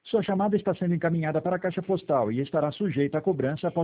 Sua chamada está sendo encaminhada para a caixa postal e estará sujeita a cobrança após